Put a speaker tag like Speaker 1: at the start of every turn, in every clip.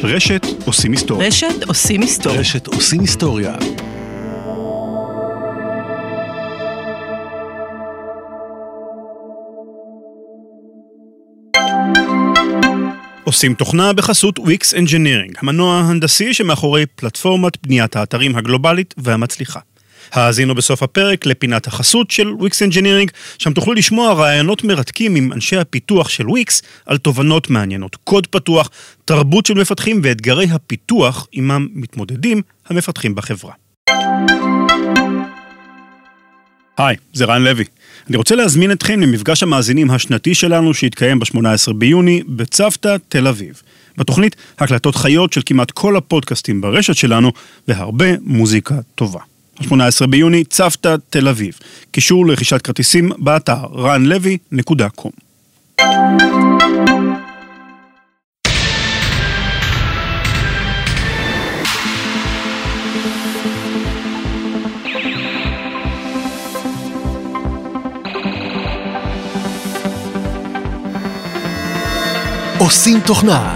Speaker 1: רשת עושים היסטוריה.
Speaker 2: רשת עושים היסטוריה.
Speaker 1: רשת עושים היסטוריה. עושים תוכנה בחסות Wix Engineering, המנוע ההנדסי שמאחורי פלטפורמת בניית האתרים הגלובלית והמצליחה. האזינו בסוף הפרק לפינת החסות של Wix Engineering, שם תוכלו לשמוע רעיונות מרתקים עם אנשי הפיתוח של Wix על תובנות מעניינות, קוד פתוח, תרבות של מפתחים ואתגרי הפיתוח עימם מתמודדים המפתחים בחברה. היי, זה רן לוי. אני רוצה להזמין אתכם למפגש המאזינים השנתי שלנו שהתקיים ב-18 ביוני בצוותא תל אביב. בתוכנית הקלטות חיות של כמעט כל הפודקאסטים ברשת שלנו והרבה מוזיקה טובה. 18 ביוני, צוותא תל אביב. קישור לרכישת כרטיסים באתר ranlevy.com.
Speaker 3: עושים תוכנה.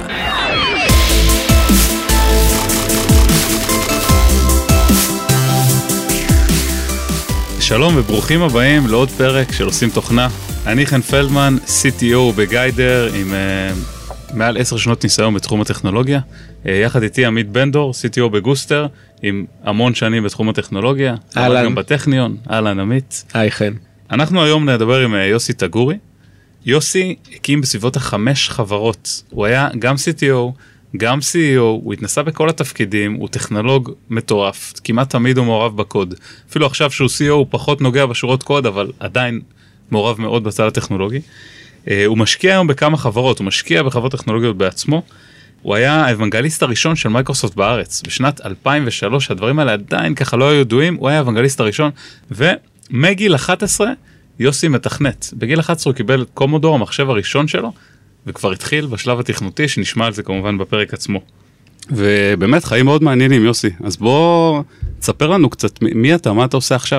Speaker 4: שלום וברוכים הבאים לעוד פרק של עושים תוכנה. אני חן פלדמן, CTO בגיידר עם מעל 10 שנות ניסיון בתחום הטכנולוגיה. יחד איתי עמית בנדור, CTO בגוסטר, עם המון שנים בתחום הטכנולוגיה.
Speaker 5: אהלן.
Speaker 4: גם בטכניון. אהלן עמית.
Speaker 5: היי חן.
Speaker 4: אנחנו היום נדבר עם יוסי תגורי. יוסי הקים בסביבות 5 חברות. הוא היה גם CTO, גם CEO, הוא התנסה בכל התפקידים, הוא טכנולוג מטורף, כמעט תמיד הוא מעורב בקוד. אפילו עכשיו שהוא CEO הוא פחות נוגע בשורות קוד, אבל עדיין מעורב מאוד בצד הטכנולוגי. הוא משקיע היום בכמה חברות, הוא משקיע בחברות טכנולוגיות בעצמו. הוא היה האבנגליסט הראשון של מייקרוסופט בארץ. בשנת 2003, הדברים האלה עדיין ככה לא היו ידועים, הוא היה האבנגליסט הראשון, ומגיל 11, יוסי מתכנת. בגיל 11 הוא קיבל את קומודור, המחשב הראשון שלו, וכבר התחיל בשלב התכנותי, שנשמע על זה כמובן בפרק עצמו.
Speaker 6: ובאמת חיים מאוד מעניינים, יוסי. אז בוא תספר לנו קצת, מי אתה, מה אתה עושה עכשיו?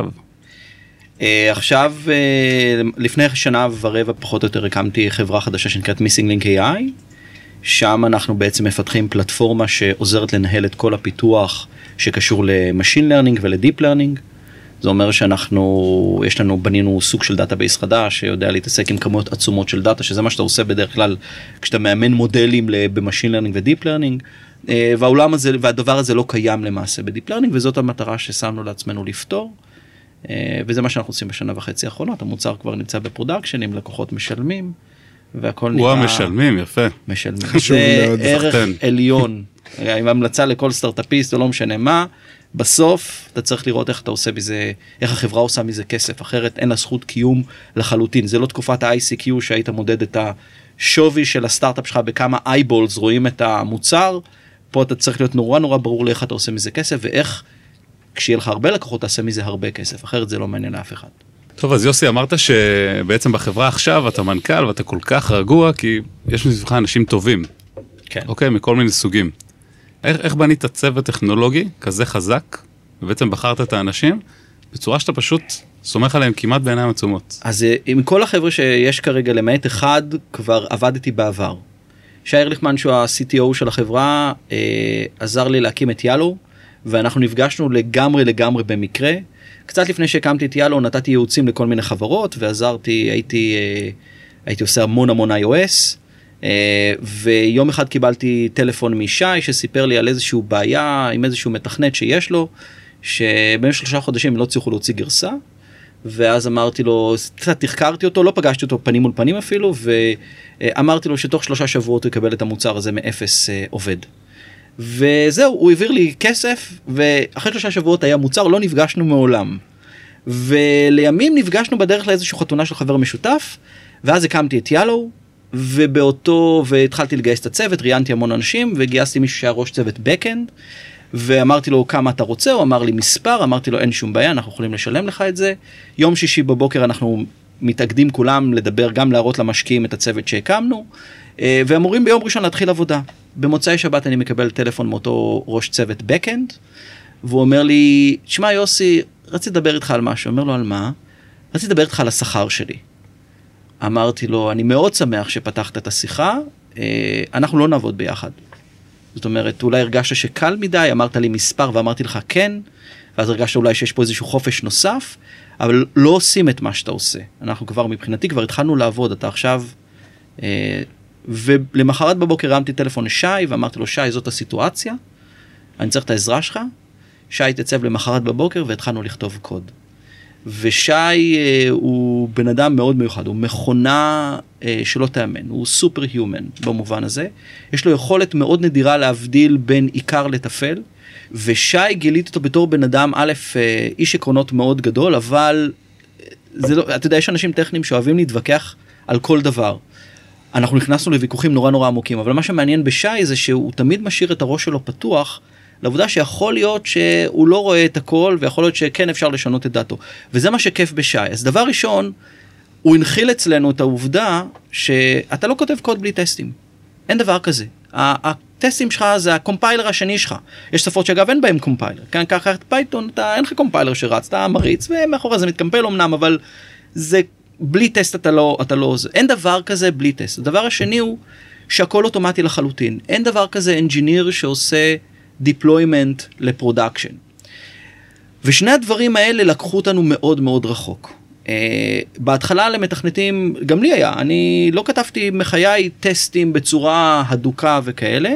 Speaker 5: עכשיו, לפני שנה ורבע פחות או יותר הקמתי חברה חדשה שנקראת Missing Link AI, שם אנחנו בעצם מפתחים פלטפורמה שעוזרת לנהל את כל הפיתוח שקשור ל-Machine Learning ול-Deep Learning. זה אומר יש לנו, בנינו סוג של דאטאבייס חדש, שיודע להתעסק עם כמויות עצומות של דאטה, שזה מה שאתה עושה בדרך כלל, כשאתה מאמן מודלים ב-Machine Learning ו-Deep Learning, והדבר הזה לא קיים למעשה ב-Deep Learning, וזאת המטרה ששמנו לעצמנו לפתור, וזה מה שאנחנו עושים בשנה וחצי האחרונות, המוצר כבר נמצא בפרודקשן, עם לקוחות משלמים, והכל נראה...
Speaker 6: משלמים, יפה.
Speaker 5: משלמים. זה ערך עליון, עם המלצה לכל סטארט-אפיסט, או לא משנה מה, בסוף אתה צריך לראות איך אתה עושה מזה, איך החברה עושה מזה כסף, אחרת אין לה זכות קיום לחלוטין. זה לא תקופת ה-ICQ שהיית מודד את השווי של הסטארט-אפ שלך בכמה eyeballs רואים את המוצר, פה אתה צריך להיות נורא נורא ברור לאיך אתה עושה מזה כסף, ואיך כשיהיה לך הרבה לקוחות תעשה מזה הרבה כסף, אחרת זה לא מעניין לאף אחד.
Speaker 6: טוב, אז יוסי, אמרת שבעצם בחברה עכשיו אתה מנכ"ל ואתה כל כך רגוע, כי יש מסביבך אנשים טובים.
Speaker 5: כן.
Speaker 6: אוקיי, מכל מיני סוגים. איך בנית צוות טכנולוגי כזה חזק, ובעצם בחרת את האנשים, בצורה שאתה פשוט סומך עליהם כמעט בעיניים עצומות?
Speaker 5: אז עם כל החבר'ה שיש כרגע, למעט אחד, כבר עבדתי בעבר. שי ארליכמן, שהוא ה-CTO של החברה, עזר לי להקים את יאלו, ואנחנו נפגשנו לגמרי במקרה. קצת לפני שהקמתי את יאלו, נתתי ייעוצים לכל מיני חברות, ועזרתי, הייתי עושה המון iOS, ויום אחד קיבלתי טלפון משי שסיפר לי על איזשהו בעיה עם איזשהו מתכנת שיש לו, שבמשך 3 חודשים לא צריכו להוציא גרסה, ואז אמרתי לו, קצת תחקרתי אותו, לא פגשתי אותו פנים מול פנים אפילו, ואמרתי לו שתוך 3 שבועות הוא יקבל את המוצר הזה מאפס עובד. וזהו, הוא העביר לי כסף, ואחרי 3 שבועות היה מוצר, לא נפגשנו מעולם. ולימים נפגשנו בדרך לאיזושהי חתונה של חבר משותף, ואז הקמתי את יאלו, והתחלתי לגייס את הצוות, ראיינתי המון אנשים, וגייסתי מישהו שהיה ראש צוות בקאנד, ואמרתי לו כמה אתה רוצה, הוא אמר לי מספר, אמרתי לו אין שום בעיה, אנחנו יכולים לשלם לך את זה. יום שישי בבוקר אנחנו מתאגדים כולם לדבר, גם להראות למשקיעים את הצוות שהקמנו, ואמורים ביום ראשון להתחיל עבודה. במוצאי שבת אני מקבל טלפון מאותו ראש צוות בקאנד, והוא אומר לי, תשמע יוסי, רציתי לדבר איתך על משהו. אומר לו על מה? רציתי לדבר איתך על השכר שלי. אמרתי לו, אני מאוד שמח שפתחת את השיחה, אנחנו לא נעבוד ביחד. זאת אומרת, אולי הרגשת שקל מדי, אמרת לי מספר ואמרתי לך כן, ואז הרגשת אולי שיש פה איזשהו חופש נוסף, אבל לא עושים את מה שאתה עושה. אנחנו כבר, מבחינתי, כבר התחלנו לעבוד, אתה עכשיו, ולמחרת בבוקר רמתי טלפון לשי, ואמרתי לו, שי, זאת הסיטואציה, אני צריך את העזרה שלך, שי התייצב למחרת בבוקר, והתחלנו לכתוב קוד. ושי הוא בן אדם מאוד מיוחד, הוא מכונה שלא תאמן, הוא סופר היומן במובן הזה, יש לו יכולת מאוד נדירה להבדיל בין עיקר לטפל, ושי גיליתי אותו בתור בן אדם, א', איש עקרונות מאוד גדול, אבל זה לא, אתה יודע, יש אנשים טכניים שאוהבים להתווכח על כל דבר. אנחנו נכנסנו לוויכוחים נורא נורא עמוקים, אבל מה שמעניין בשי זה שהוא תמיד משאיר את הראש שלו פתוח, לעובדה שיכול להיות שהוא לא רואה את הכל, ויכול להיות שכן אפשר לשנות את דעתו. וזה מה שכיף בשי. אז דבר ראשון, הוא הנחיל אצלנו את העובדה שאתה לא כותב קוד בלי טסטים. אין דבר כזה. הטסטים שלך זה הקומפיילר השני שלך. יש שפות שאגב אין בהם קומפיילר. כאן ככה את פייתון, אין לך קומפיילר שרץ, אתה מריץ, ומאחורי זה מתקמפל אמנם, אבל זה בלי טסט אתה לא... אין דבר כזה בלי טסט. הדבר השני הוא שהכל אוטומטי לחלוטין. אין דבר כזה אנג'יניר שעושה deployment לפרודקשן. ושני הדברים האלה לקחו אותנו מאוד מאוד רחוק. בהתחלה למתכנתים, גם לי היה, אני לא כתבתי מחיי טסטים בצורה הדוקה וכאלה,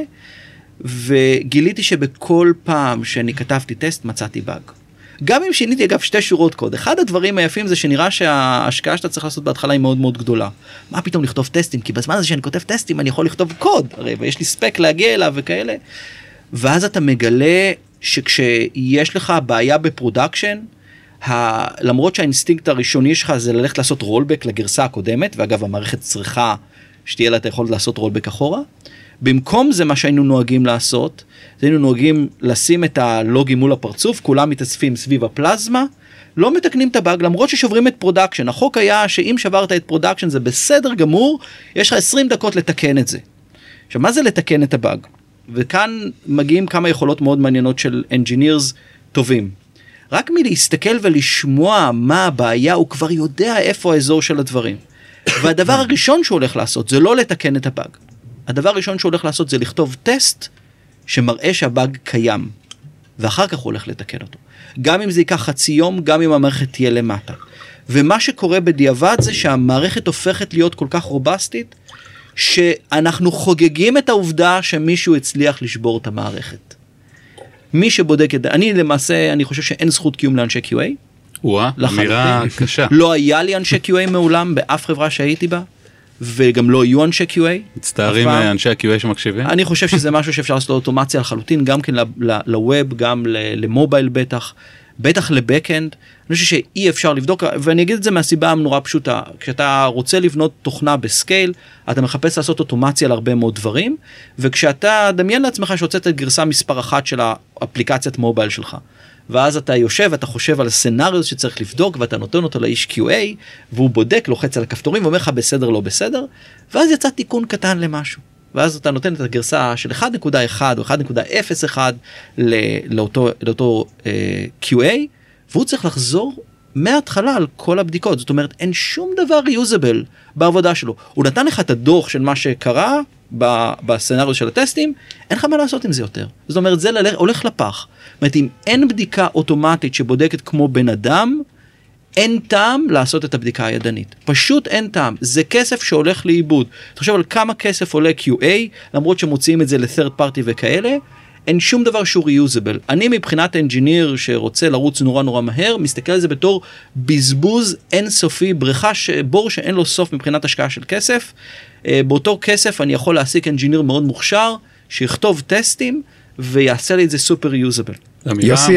Speaker 5: וגיליתי שבכל פעם שאני כתבתי טסט מצאתי באג. גם אם שיניתי אגב 2 שורות קוד, אחד הדברים היפים זה שנראה שההשקעה שאתה צריך לעשות בהתחלה היא מאוד מאוד גדולה. מה פתאום לכתוב טסטים? כי בזמן הזה שאני כותב טסטים אני יכול לכתוב קוד, הרי ויש לי ספק להגיע אליו וכאלה. ואז אתה מגלה שכשיש לך בעיה בפרודקשן, למרות שהאינסטינקט הראשוני שלך זה ללכת לעשות רולבק לגרסה הקודמת, ואגב המערכת צריכה שתהיה לה את היכולת לעשות רולבק אחורה, במקום זה מה שהיינו נוהגים לעשות, היינו נוהגים לשים את הלוגים מול הפרצוף, כולם מתאספים סביב הפלזמה, לא מתקנים את הבאג, למרות ששוברים את פרודקשן. החוק היה שאם שוברת את פרודקשן זה בסדר גמור, יש לך 20 דקות לתקן את זה. עכשיו, מה זה לתקן את הבאג? וכאן מגיעים כמה יכולות מאוד מעניינות של engineers טובים. רק מלהסתכל ולשמוע מה הבעיה, הוא כבר יודע איפה האזור של הדברים. והדבר הראשון שהוא הולך לעשות, זה לא לתקן את הבאג. הדבר הראשון שהוא הולך לעשות, זה לכתוב טסט, שמראה שהבאג קיים. ואחר כך הוא הולך לתקן אותו. גם אם זה ייקח חצי יום, גם אם המערכת תהיה למטה. ומה שקורה בדיעבד, זה שהמערכת הופכת להיות כל כך רובסטית, שאנחנו חוגגים את העובדה שמישהו הצליח לשבור את המערכת. מי שבודק את זה, אני למעשה, אני חושב שאין זכות קיום לאנשי QA.
Speaker 6: וואה, אמירה קשה.
Speaker 5: לא היה לי אנשי QA מעולם באף חברה שהייתי בה, וגם לא יהיו אנשי QA.
Speaker 6: מצטערים אנשי ה-QA שמקשיבים?
Speaker 5: אני חושב שזה משהו שאפשר לעשות אוטומציה לחלוטין, גם כן לווב, גם למובייל בטח לבקאנד. אני חושב שאי אפשר לבדוק, ואני אגיד את זה מהסיבה הנורא פשוטה, כשאתה רוצה לבנות תוכנה בסקייל, אתה מחפש לעשות אוטומציה להרבה מאוד דברים, וכשאתה דמיין לעצמך שהוצאת את גרסה מספר 1 של האפליקציית מובייל שלך, ואז אתה יושב, אתה חושב על הסצנריו שצריך לבדוק, ואתה נותן אותו לאיש QA, והוא בודק, לוחץ על הכפתורים, ואומר לך בסדר, לא בסדר, ואז יצא תיקון קטן למשהו. ואז אתה נותן את הגרסה של 1.1 או 1.01 לאותו QA, והוא צריך לחזור מההתחלה על כל הבדיקות. זאת אומרת, אין שום דבר reusable בעבודה שלו. הוא נתן לך את הדוח של מה שקרה בסצנריו של הטסטים, אין לך מה לעשות עם זה יותר. זאת אומרת, זה הולך לפח. זאת אומרת, אם אין בדיקה אוטומטית שבודקת כמו בן אדם, אין טעם לעשות את הבדיקה הידנית. פשוט אין טעם. זה כסף שהולך לאיבוד. תחשוב על כמה כסף עולה QA, למרות שמוציאים את זה ל-third party וכאלה, אין שום דבר שהוא reusable. אני מבחינת אנג'יניר שרוצה לרוץ נורא נורא מהר, מסתכל על זה בתור בזבוז אינסופי, בור שאין לו סוף מבחינת השקעה של כסף. באותו כסף אני יכול להעסיק אנג'יניר מאוד מוכשר, שיכתוב טסטים, ויעשה לי את זה סופר reusable.
Speaker 2: יוסי,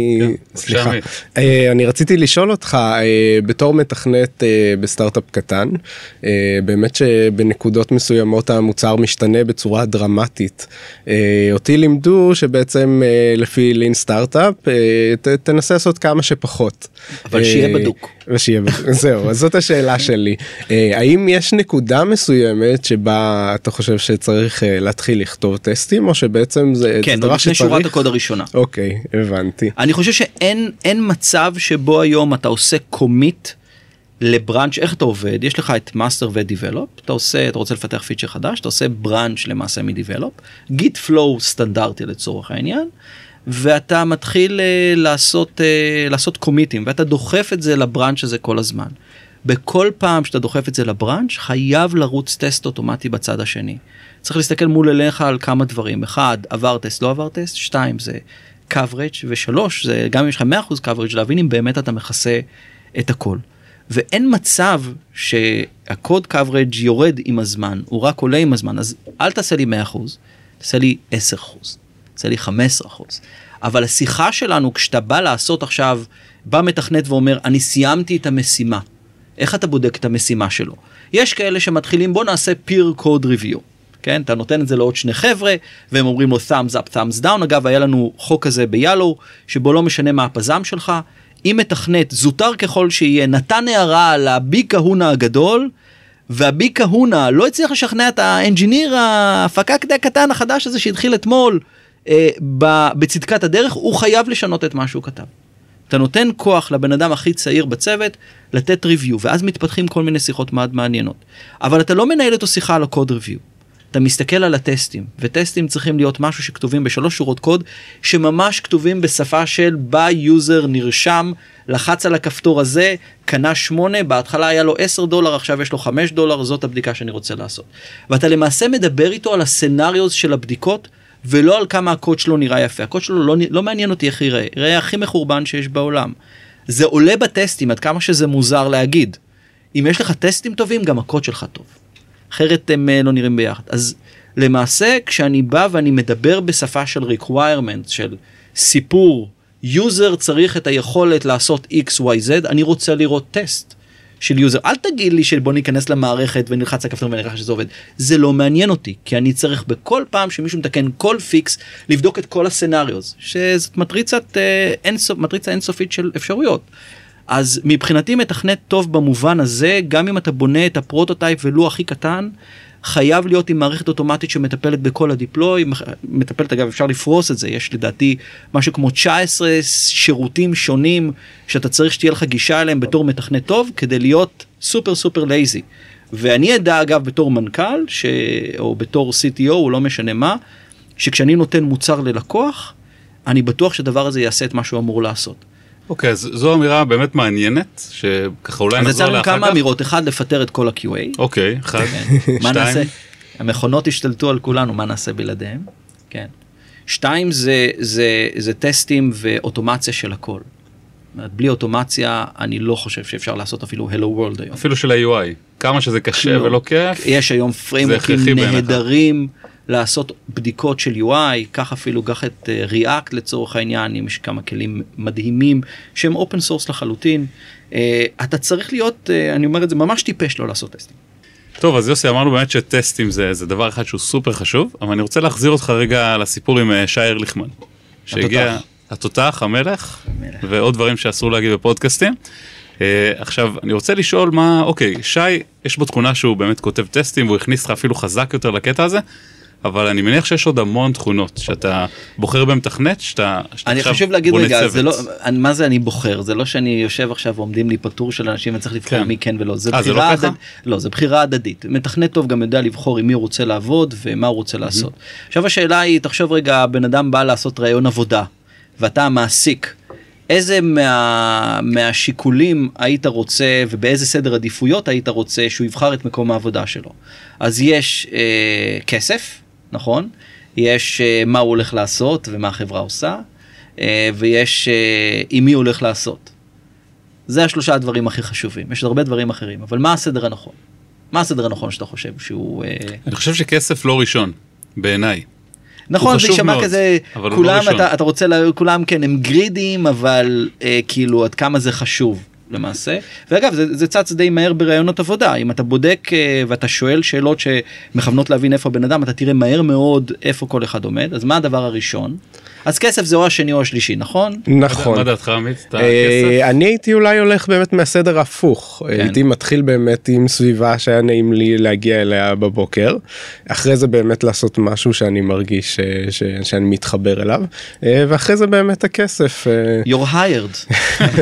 Speaker 2: אני רציתי לשאול אותך, בתור מתכנת בסטארט-אפ קטן, באמת שבנקודות מסוימות המוצר משתנה בצורה דרמטית. אותי לימדו שבעצם לפי לין סטארט-אפ, תנסה לעשות כמה שפחות.
Speaker 5: אבל שיהיה בדוק.
Speaker 2: זהו, אז זאת השאלה שלי. האם יש נקודה מסוימת שבה אתה חושב שצריך להתחיל לכתוב טסטים, או שבעצם זה
Speaker 5: כן, עוד לפני שורת הקוד הראשונה.
Speaker 2: אוקיי, הבנתי.
Speaker 5: אני חושב שאין מצב שבו היום אתה עושה קומיט לבראנץ', איך אתה עובד? יש לך את מאסטר ודיבלופ, אתה רוצה לפתח פיצ'ר חדש, אתה עושה בראנץ' למעשה מדיבלופ, גיט פלואו סטנדרטי לצורך העניין, ואתה מתחיל לעשות קומיטים, ואתה דוחף את זה לבראנץ' הזה כל הזמן. בכל פעם שאתה דוחף את זה לבראנץ', חייב לרוץ טסט אוטומטי בצד השני. צריך להסתכל מול אליך על כמה דברים. 1, עבר טסט, לא עבר טסט. 2, זה coverage, ו3, זה גם אם יש לך 100% coverage, להבין אם באמת אתה מכסה את הכל. ואין מצב שהקוד coverage יורד עם הזמן, הוא רק עולה עם הזמן, אז אל תעשה לי 100%, תעשה לי 10%, תעשה לי 15%. אבל השיחה שלנו, כשאתה בא לעשות עכשיו, בא מתכנת ואומר, אני סיימתי את המשימה. איך אתה בודק את המשימה שלו? יש כאלה שמתחילים, בוא נעשה peer code review. כן? אתה נותן את זה לעוד 2 חבר'ה, והם אומרים לו thumbs up, thumbs down. אגב, היה לנו חוק כזה ביאלו, שבו לא משנה מה הפזם שלך. אם מתכנת, זוטר ככל שיהיה, נתן הערה על הביג קהונה הגדול, והביג קהונה לא הצליח לשכנע את האנג'יניר, ההפקה כדי הקטן החדש הזה שהתחיל אתמול, בצדקת הדרך, הוא חייב לשנות את מה שהוא כתב. אתה נותן כוח לבן אדם הכי צעיר בצוות, לתת ריוויו, ואז מתפתחים כל מיני שיחות מאוד מעניינות. אבל אתה לא מנהל אותו שיחה על הקוד ריוויו. אתה מסתכל על הטסטים, וטסטים צריכים להיות משהו שכתובים ב3 שורות קוד, שממש כתובים בשפה של בא יוזר נרשם, לחץ על הכפתור הזה, קנה 8, בהתחלה היה לו $10, עכשיו יש לו $5, זאת הבדיקה שאני רוצה לעשות. ואתה למעשה מדבר איתו על הסנריוז של הבדיקות, ולא על כמה הקוד שלו נראה יפה. הקוד שלו לא מעניין אותי איך יראה, יראה הכי מחורבן שיש בעולם. זה עולה בטסטים, עד כמה שזה מוזר להגיד. אם יש לך טסטים טובים, גם הקוד שלך טוב. אחרת הם לא נראים ביחד. אז למעשה, כשאני בא ואני מדבר בשפה של requirement, של סיפור, יוזר צריך את היכולת לעשות X, Y, Z, אני רוצה לראות טסט של יוזר. אל תגיד לי שבוא ניכנס למערכת ונלחץ הכפתור ונראה שזה עובד. זה לא מעניין אותי, כי אני צריך בכל פעם שמישהו מתקן כל פיקס, לבדוק את כל הסנריוז, שזאת מטריצה אינסופית של אפשרויות. אז מבחינתי מתכנת טוב במובן הזה, גם אם אתה בונה את הפרוטוטייפ ולו הכי קטן, חייב להיות עם מערכת אוטומטית שמטפלת בכל הדיפלוי, מטפלת אגב אפשר לפרוס את זה, יש לדעתי משהו כמו 19 שירותים שונים, שאתה צריך שתהיה לך גישה אליהם בתור מתכנת טוב, כדי להיות סופר סופר לייזי. ואני אדע אגב בתור מנכ"ל, או בתור CTO, או לא משנה מה, שכשאני נותן מוצר ללקוח, אני בטוח שדבר הזה יעשה את מה שהוא אמור לעשות.
Speaker 4: אוקיי, אז זו אמירה באמת מעניינת, שככה אולי נחזור לאחר כך.
Speaker 5: אז יצרנו כמה אמירות, 1, לפטר את כל ה-QA.
Speaker 4: אוקיי, 1,
Speaker 5: 2. מה נעשה? המכונות השתלטו על כולנו, מה נעשה בלעדיהם? כן. 2 זה טסטים ואוטומציה של הכל. בלי אוטומציה, אני לא חושב שאפשר לעשות אפילו Hello World היום.
Speaker 4: אפילו של ה-UI. כמה שזה קשה ולא כיף.
Speaker 5: יש היום פריימוורקים נהדרים לעשות בדיקות של UI, כך אפילו קח את React לצורך העניין, יש כמה כלים מדהימים שהם open source לחלוטין. אתה צריך להיות, אני אומר את זה, ממש טיפש לא לעשות טסטים.
Speaker 4: טוב, אז יוסי, אמרנו באמת שטסטים זה דבר אחד שהוא סופר חשוב, אבל אני רוצה להחזיר אותך רגע לסיפור עם שי ארליכמן. שהגיע התותח, המלך, ועוד דברים שאסור להגיד בפודקאסטים. עכשיו, אני רוצה לשאול מה, אוקיי, שי, יש בו תכונה שהוא באמת כותב טסטים, והוא הכניס לך אפילו חזק יותר לקטע הזה, אבל אני מניח שיש עוד המון תכונות, שאתה בוחר במתכנת, שאתה
Speaker 5: אני חושב להגיד רגע, זה לא, מה זה אני בוחר? זה לא שאני יושב עכשיו ועומדים לי פטור של אנשים וצריך לבחור מי כן ולא. זה בחירה הדדית. לא, זה בחירה הדדית. מתכנת טוב גם יודע לבחור עם מי הוא רוצה לעבוד ומה הוא רוצה לעשות. עכשיו השאלה היא, תחשוב רגע, בן אדם בא לעשות רעיון עבודה, ואתה המעסיק, איזה מהשיקולים היית רוצה ובאיזה סדר עדיפויות היית רוצה שהוא יבחר את מקום העבודה שלו? אז יש כסף, נכון? יש מה הוא הולך לעשות ומה החברה עושה, ויש עם מי הוא הולך לעשות. זה 3 הדברים הכי חשובים. יש הרבה דברים אחרים, אבל מה הסדר הנכון? מה הסדר הנכון שאתה חושב שהוא...
Speaker 4: אני חושב שכסף לא ראשון, בעיניי.
Speaker 5: נכון, זה יישמע כזה, כולם, אתה רוצה, כולם כן, הם גרידים, אבל כאילו עד כמה זה חשוב למעשה. ואגב, זה צץ די מהר ברעיונות עבודה. אם אתה בודק ואתה שואל שאלות שמכוונות להבין איפה הבן אדם, אתה תראה מהר מאוד איפה כל אחד עומד. אז מה הדבר הראשון? אז כסף זה או השני או השלישי, נכון?
Speaker 2: נכון.
Speaker 4: מה דעתך עמית?
Speaker 2: אני הייתי אולי הולך באמת מהסדר הפוך, הייתי מתחיל באמת עם סביבה שהיה נעים לי להגיע אליה בבוקר, אחרי זה באמת לעשות משהו שאני מרגיש שאני מתחבר אליו, ואחרי זה באמת הכסף.
Speaker 5: You're hired.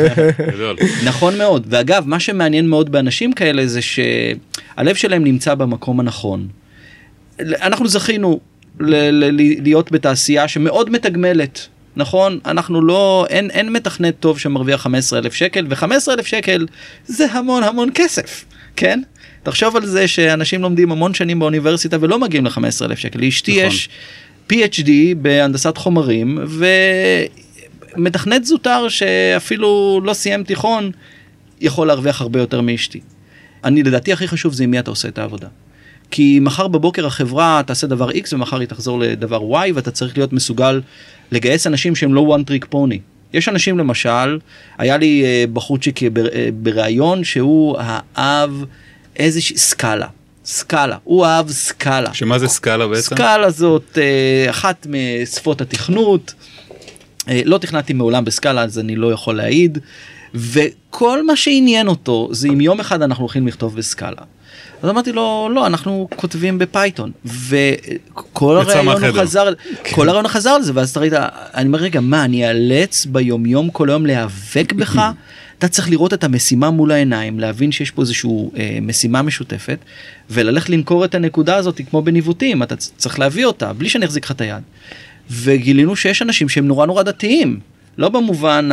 Speaker 5: נכון מאוד, ואגב מה שמעניין מאוד באנשים כאלה זה שהלב שלהם נמצא במקום הנכון. אנחנו זכינו להיות בתעשייה שמאוד מתגמלת, נכון? אנחנו לא, אין מתכנת טוב שמרוויח 15,000 שקל, ו15,000 שקל זה המון המון כסף, כן? תחשוב על זה שאנשים לומדים המון שנים באוניברסיטה ולא מגיעים ל15,000 שקל. לאשתי יש PhD בהנדסת חומרים, ומתכנת זוטר שאפילו לא סיים תיכון, יכול להרוויח הרבה יותר מאשתי. אני לדעתי הכי חשוב זה עם מי אתה עושה את העבודה. כי מחר בבוקר החברה תעשה דבר X ומחר היא תחזור לדבר Y, ואתה צריך להיות מסוגל לגייס אנשים שהם לא one trick pony. יש אנשים למשל, היה לי בחורצ'יק בראיון שהוא אהב איזושהי סקאלה, הוא אהב סקאלה.
Speaker 4: שמה זה סקאלה בעצם?
Speaker 5: סקאלה זאת אחת משפות התכנות, לא תכנתי מעולם בסקאלה אז אני לא יכול להעיד, וכל מה שעניין אותו זה אם יום אחד אנחנו הולכים לכתוב בסקאלה. אז אמרתי לו, לא, אנחנו כותבים בפייתון, וכל הרעיון חזר על זה, ואז ראית, אני אומר, רגע, מה, אני אאלץ ביום כל היום להיאבק בך? אתה צריך לראות את המשימה מול העיניים, להבין שיש פה איזושהי משימה משותפת, וללכת למכור את הנקודה הזאת כמו בניווטים, אתה צריך להביא אותה, בלי שאני אחזיק לך את היד. וגילינו שיש אנשים שהם נורא נורא דתיים, לא במובן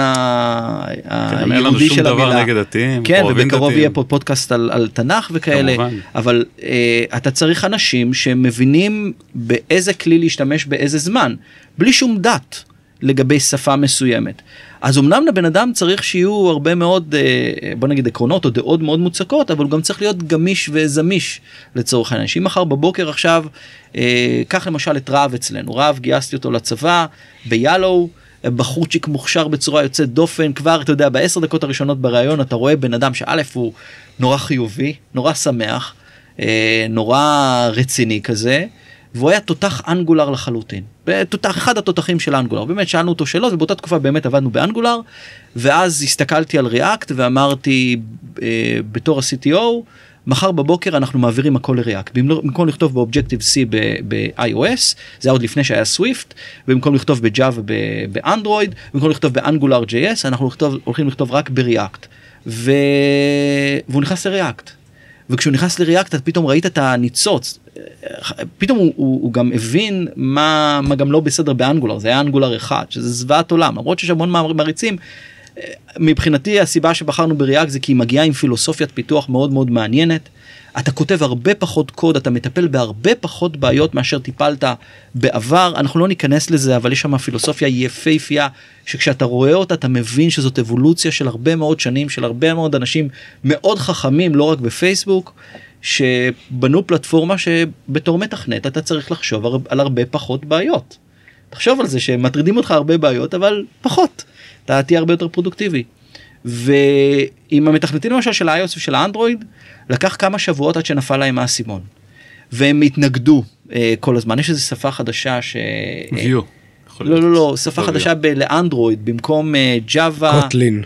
Speaker 5: היהודי של המילה.
Speaker 4: נגד דתיים,
Speaker 5: כן, ובקרוב יהיה פה פודקאסט על תנ"ך וכאלה, אבל אתה צריך אנשים שמבינים באיזה כלי להשתמש באיזה זמן, בלי שום דת לגבי שפה מסוימת. אז אמנם לבן אדם צריך שיהיו הרבה מאוד, בוא נגיד עקרונות או דעות מאוד מוצקות, אבל הוא גם צריך להיות גמיש וזמיש לצורך העניין. שאם מחר בבוקר עכשיו, כך למשל את רב אצלנו, רב גייסתי אותו לצבא ביאלו, בחורצ'יק מוכשר בצורה יוצאת דופן, כבר אתה יודע, ב10 דקות הראשונות בראיון אתה רואה בן אדם שא' הוא נורא חיובי, נורא שמח, נורא רציני כזה, והוא היה תותח אנגולר לחלוטין. אחד התותחים של אנגולר. באמת שאלנו אותו שאלות, ובאותה תקופה באמת עבדנו באנגולר, ואז הסתכלתי על ריאקט ואמרתי בתור ה-CTO, מחר בבוקר אנחנו מעבירים הכל לריאקט. במקום לכתוב באובג'קטיב C ב-iOS, זה היה עוד לפני שהיה סוויפט, ובמקום לכתוב בג'אווה באנדרואיד, במקום לכתוב באנגולר JS, אנחנו הולכים לכתוב רק בריאקט. והוא נכנס לריאקט. וכשהוא נכנס לריאקט, פתאום ראית את הניצוץ, פתאום הוא גם הבין מה גם לא בסדר באנגולר, זה היה אנגולר אחד, שזה זוועת עולם, למרות שיש המון מריצים, מבחינתי הסיבה שבחרנו בריאקט זה כי היא מגיעה עם פילוסופיית פיתוח מאוד מאוד מעניינת, אתה כותב הרבה פחות קוד, אתה מטפל בהרבה פחות בעיות מאשר טיפלת בעבר, אנחנו לא ניכנס לזה, אבל יש שם פילוסופיה יפהפייה, שכשאתה רואה אותה אתה מבין שזאת אבולוציה של הרבה מאוד שנים, של הרבה מאוד אנשים מאוד חכמים, לא רק בפייסבוק, שבנו פלטפורמה שבתור מתכנת אתה צריך לחשוב על הרבה פחות בעיות. תחשוב על זה שמטרידים אותך הרבה בעיות, אבל פחות. אתה תהיה הרבה יותר פרודוקטיבי. ועם המתכנתים למשל של iOS ושל האנדרואיד, לקח כמה שבועות עד שנפל להם האסימון. והם התנגדו כל הזמן. יש איזו שפה חדשה
Speaker 4: Vue.
Speaker 5: לא, שפה חדשה לאנדרואיד, במקום ג'אווה.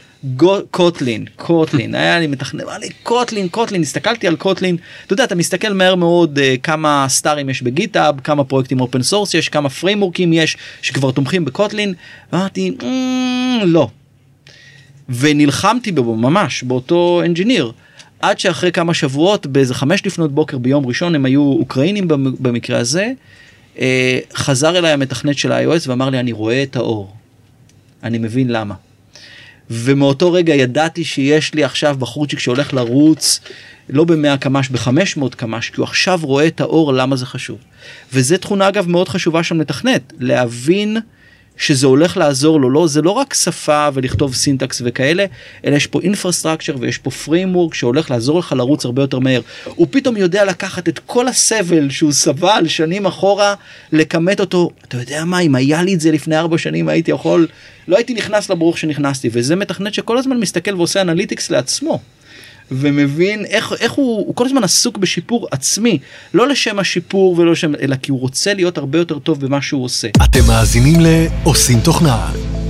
Speaker 5: קוטלין. היה לי מתכנת, היה לי קוטלין, הסתכלתי על קוטלין. אתה יודע, אתה מסתכל מהר מאוד כמה סטארים יש בגיטאב, כמה פרויקטים אופן סורס יש, כמה פריימורקים יש שכבר תומכים בקוטלין. ואמרתי, לא. ונלחמתי בו ממש, באותו אנג'יניר, עד שאחרי כמה שבועות, באיזה 5 לפנות בוקר ביום ראשון, הם היו אוקראינים במקרה הזה, חזר אליי המתכנת של iOS ואמר לי, אני רואה את האור. אני מבין למה. ומאותו רגע ידעתי שיש לי עכשיו בחורצ'יק שהולך לרוץ, לא ב100 קמ"ש, ב500 קמ"ש, כי הוא עכשיו רואה את האור, למה זה חשוב. וזו תכונה אגב מאוד חשובה שם לתכנת, להבין שזה הולך לעזור לו, לא, זה לא רק שפה ולכתוב סינטקס וכאלה, אלא יש פה אינפרסטרקצ'ר ויש פה פריימוורק שהולך לעזור לך לרוץ הרבה יותר מהר. הוא פתאום יודע לקחת את כל הסבל שהוא סבל שנים אחורה, לקמת אותו, אתה יודע מה, אם היה לי את זה לפני 4 שנים, לא הייתי נכנס לברוך שנכנסתי, וזה מתכנת שכל הזמן מסתכל ועושה אנליטיקס לעצמו. ומבין איך הוא כל הזמן עסוק בשיפור עצמי, לא לשם השיפור ולא לשם, אלא כי הוא רוצה להיות הרבה יותר טוב במה שהוא עושה.
Speaker 3: אתם מאזינים לעושים תוכנה.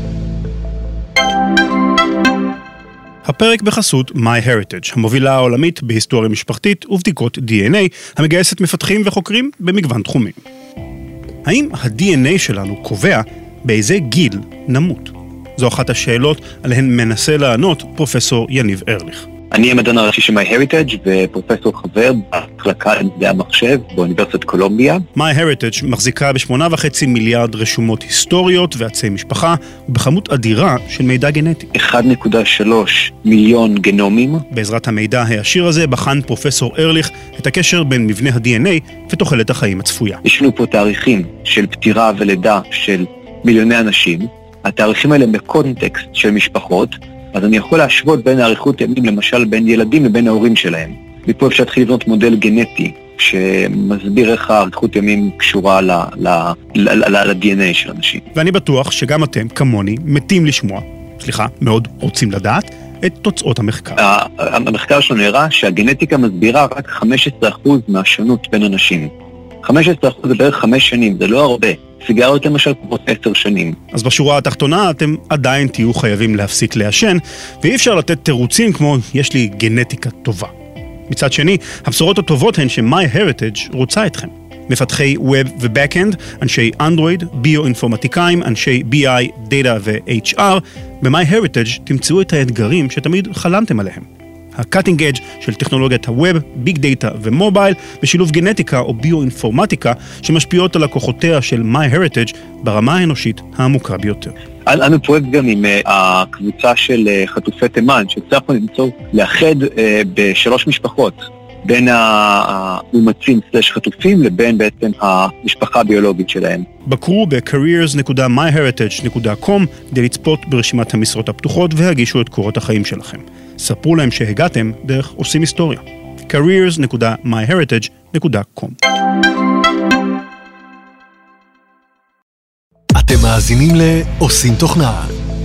Speaker 1: הפרק בחסות MyHeritage, המובילה העולמית בהיסטוריה משפחתית ובדיקות DNA, המגייסת מפתחים וחוקרים במגוון תחומים. האם ה-DNA שלנו קובע באיזה גיל נמות? זו אחת השאלות עליהן מנסה לענות פרופסור יניב ארליך.
Speaker 7: אני המדען הראשי של MyHeritage ופרופסור חבר במחלקה למדעי המחשב באוניברסיטת קולומביה.
Speaker 1: MyHeritage מחזיקה ב8.5 מיליארד רשומות היסטוריות ועצי משפחה ובכמות אדירה של מידע גנטי.
Speaker 7: 1.3 מיליון גנומים.
Speaker 1: בעזרת המידע העשיר הזה בחן פרופסור ארליך את הקשר בין מבנה ה-DNA ותוחלת החיים הצפויה.
Speaker 7: יש לנו פה תאריכים של פטירה ולידה של מיליוני אנשים. התאריכים האלה בקונטקסט של משפחות, אז אני יכול להשוות בין האריכות ימים, למשל בין ילדים לבין ההורים שלהם. ופה אפשר להתחיל לבנות מודל גנטי, שמסביר איך האריכות ימים קשורה ל-DNA של אנשים.
Speaker 1: ואני בטוח שגם אתם, כמוני, מתים לשמוע, מאוד רוצים לדעת, את תוצאות המחקר.
Speaker 7: המחקר שלנו הראה שהגנטיקה מסבירה רק 15% מהשונות בין אנשים. 15% זה בערך 5 שנים, זה לא הרבה. סיגריות למשל כמו 10 שנים.
Speaker 1: אז בשורה התחתונה אתם עדיין תהיו חייבים להפסיק לעשן, ואי אפשר לתת תירוצים כמו יש לי גנטיקה טובה. מצד שני, הבשורות הטובות הן ש-MyHeritage רוצה אתכם. מפתחי Web ו-Backend, אנשי אנדרואיד, ביו-אינפורמטיקאים, אנשי BI, Data ו-HR, ב-MyHeritage תמצאו את האתגרים שתמיד חלמתם עליהם. ה-Cutting Edge של טכנולוגיית הווב, ביג דאטה ומובייל, בשילוב גנטיקה או ביו-אינפורמטיקה שמשפיעות על לקוחותיה של MyHeritage ברמה האנושית העמוקה ביותר.
Speaker 7: אנו פרויקט גם עם הקבוצה של חטופי תימן, שהצלחנו לאחד ב3 משפחות, בין המאומצים /חטופים לבין בעצם המשפחה הביולוגית שלהם.
Speaker 1: בקרו ב-careers.myheritage.com כדי לצפות ברשימת המשרות הפתוחות והגישו את קורות החיים שלכם. ספרו להם שהגעתם דרך עושים היסטוריה. careers.myheritage.com.
Speaker 3: אתם מאזינים לעושים תוכנה.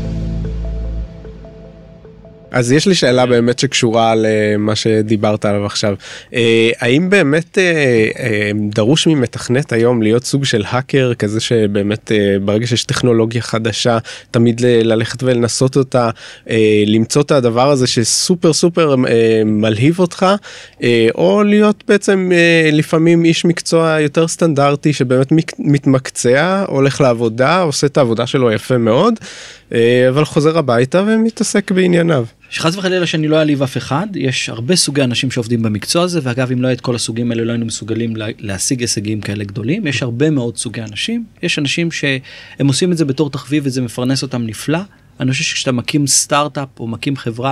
Speaker 2: אז יש לי שאלה באמת שקשורה למה שדיברת עליו עכשיו. האם באמת דרוש ממתכנת היום להיות סוג של האקר, כזה שבאמת ברגע שיש טכנולוגיה חדשה, תמיד ללכת ולנסות אותה, למצוא את הדבר הזה שסופר סופר מלהיב אותך, או להיות בעצם לפעמים איש מקצוע יותר סטנדרטי, שבאמת מתמקצע, הולך לעבודה, עושה את העבודה שלו יפה מאוד, אבל חוזר הביתה ומתעסק בענייניו.
Speaker 5: שחס וחלילה שאני לא אעליב אף אחד, יש הרבה סוגי אנשים שעובדים במקצוע הזה, ואגב, אם לא את כל הסוגים האלה, לא היינו מסוגלים להשיג הישגים כאלה גדולים. יש הרבה מאוד סוגי אנשים. יש אנשים שהם עושים את זה בתור תחביב, וזה מפרנס אותם נפלא. אני חושב שכשאתה מקים סטארט-אפ, או מקים חברה,